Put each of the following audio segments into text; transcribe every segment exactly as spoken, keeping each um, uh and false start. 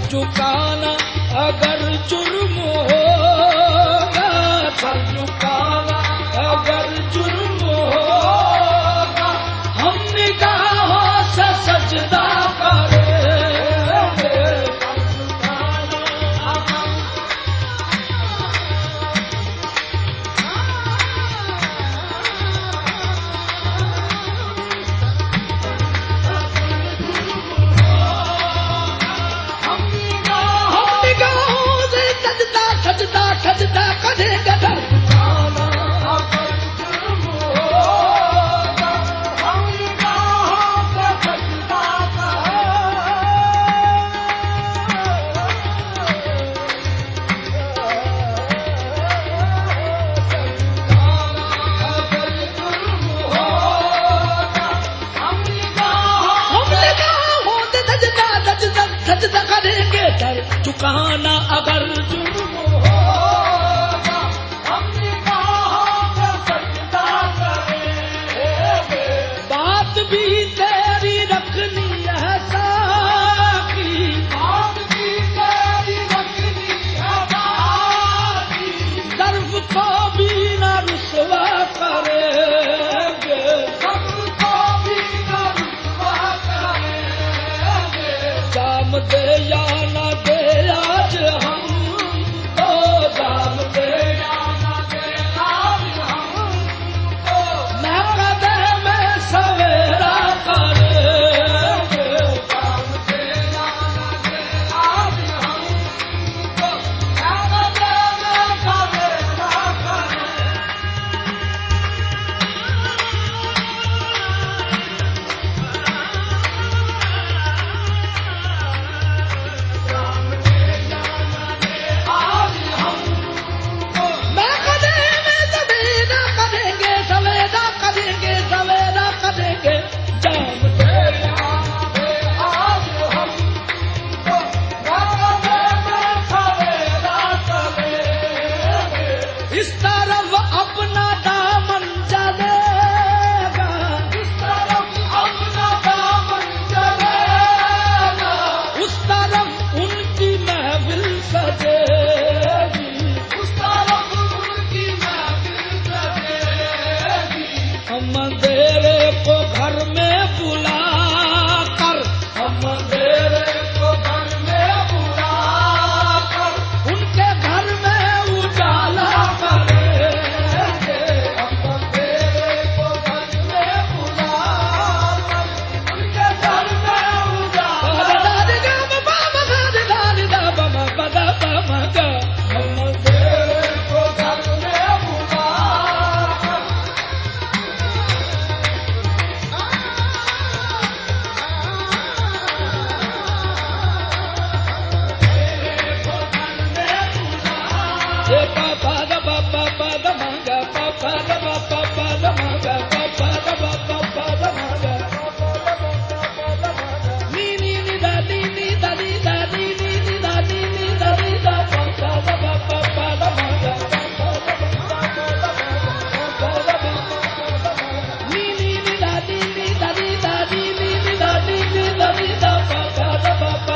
चुकाना अगर जुर्म होगा, सर झुकाना अगर जुर्म होगा, हम निगाहों से सजदा करेंगे। सजदा सजदा करेंगे दर झुकाना अगर जुर्म होगा, हम निगाहों से सजदा सजदा करेंगे दर झुकाना अगर जुर्म होगा, हम निगाहों से सजदा करेंगे। बात भी तेरी रखनी है साकी, बात भी तेरी रखनी है साकी, सर्व को भी न रुसवा करेंगे, सर्व को भी न रुसवा करेंगे। जाम दे या न दे आज हम तो, जाम दे या न दे आज हम तो, मैं कदे में सवेरा करेंगे। जाम दे या न दे आज हम तो, मैं कदे में सवेरा करेंगे। इस तरफ अपना दामन चलेगा, इस तरफ अपना दामन चलेगा, उस तरफ उनकी महफिल सजेगी, उस तरफ उनकी महफिल सजेगी। हम अंधेरे को घर में बुला कर, हम अंधेरे को घर में बुला कर, उनके घर में उजाला करेंगे। हम अंधेरे को घर में बुला कर, उनके घर में उजाला करेंगे। हम अंधेरे को घर में बुला कर, ये पापा द पापा पद मांगा, पापा द पापा पद मांगा, पापा द पापा पद मांगा, नी नी नी दा नी नी दा नी दा नी नी नी दा नी नी दा नी दा, पापा द पापा पद मांगा, नी नी नी दा नी नी दा नी दा नी नी नी दा नी नी दा नी दा, पापा द पापा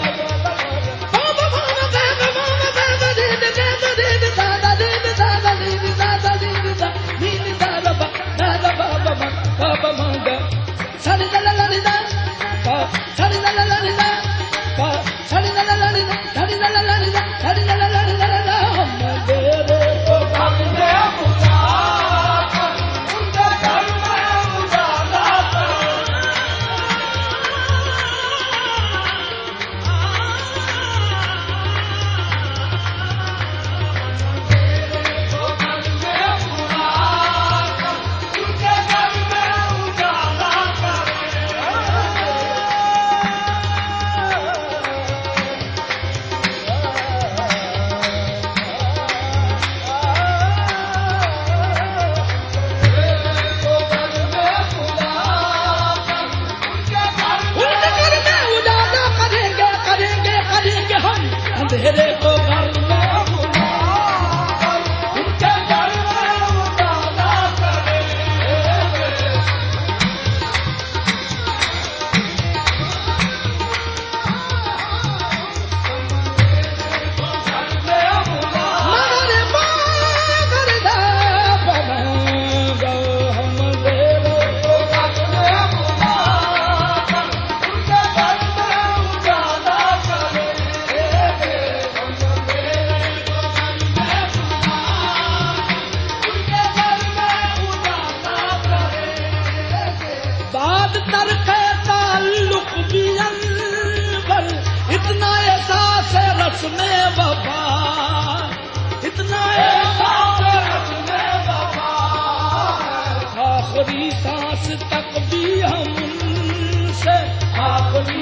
आपनी